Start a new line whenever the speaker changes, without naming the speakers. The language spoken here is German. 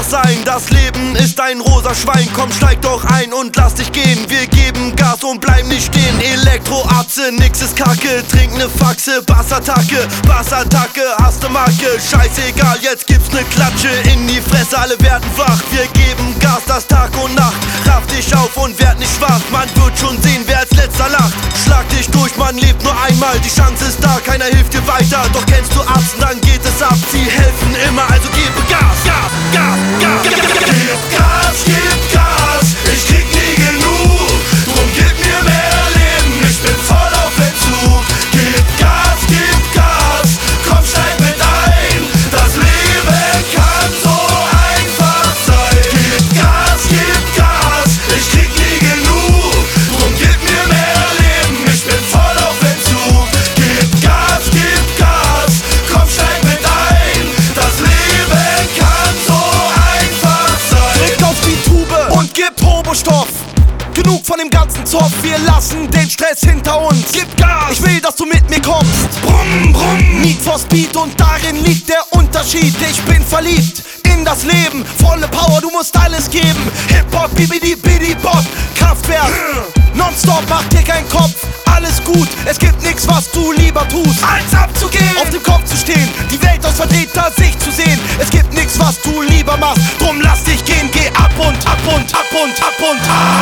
Spaß sein. Das Leben ist ein rosa Schwein. Komm, steig doch ein und lass dich gehen. Wir geben Gas und bleiben nicht stehen. Elektroatze, nix ist Kacke. Trink ne Faxe, Bassattacke. Bassattacke, hast ne Marke. Scheißegal, jetzt gibt's ne Klatsche in die Fresse, alle werden wach. Wir geben Gas, das Tag und Nacht. Raff dich auf und werd nicht schwach. Man wird schon sehen, wer als letzter lacht. Schlag dich durch, man lebt nur einmal. Die Chance ist da, keiner hilft dir weiter. Doch kennst du Arzten, dann geht es ab. Sie helfen immer, also gebe Gas, Gas, Gas, Gas.
Gib Gas, ich krieg nie genug. Drum gib mir mehr Leben, ich bin voll auf Entzug. Gib Gas, komm steig mit ein. Das Leben kann so einfach sein. Gib Gas, ich krieg nie genug. Drum gib mir mehr Leben, ich bin voll auf Entzug. Gib Gas, komm steig mit ein. Das Leben kann so einfach sein.
Drück auf die Tube und gib Turbostoff. Genug von dem ganzen Zoff, wir lassen den Stress hinter uns. Gib Gas, ich will, dass du mit mir kommst. Brumm, brumm. Need for Speed und darin liegt der Unterschied. Ich bin verliebt in das Leben, volle Power, du musst alles geben. Hip-Hop, Bibidi-Bidi-Bop, Kraftwerk, nonstop, mach dir keinen Kopf. Alles gut, es gibt nix, was du lieber tust, als abzugehen, auf dem Kopf zu stehen, die Welt aus verdrehter Sicht zu sehen. Es gibt nix, was du lieber machst, drum lass dich gehen, geh ab und ab und ab und ab und ab.